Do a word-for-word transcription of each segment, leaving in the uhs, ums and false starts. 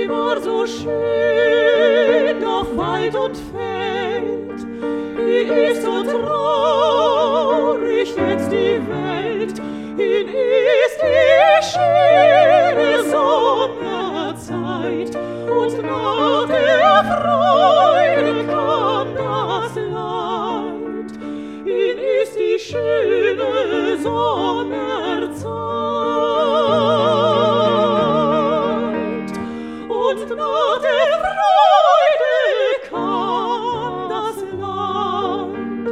sie war so schön, doch Wald und Feld, die ist so traurig jetzt die Welt, ihn ist die schöne Sommerzeit, und nach der Freude kam das Leid, ihn ist die schöne Sommerzeit, und nach der Freude kam das Leid.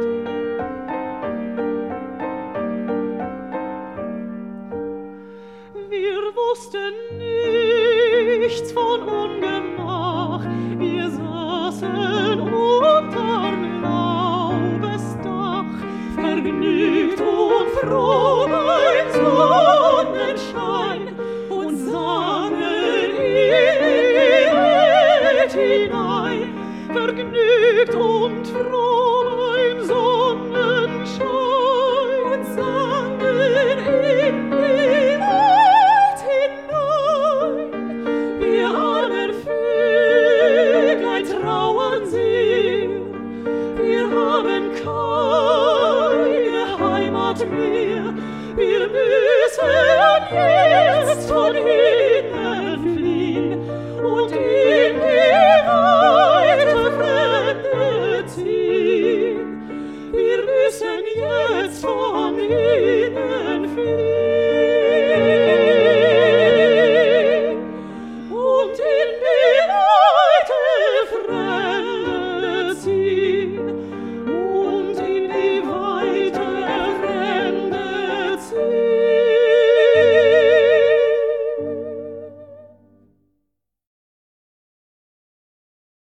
Wir wussten nichts von Ungemach, wir saßen unterm Laubesdach, vergnügt und froh beim Sonnenschein, und sangen in die Welt hinein, vergnügt und froh.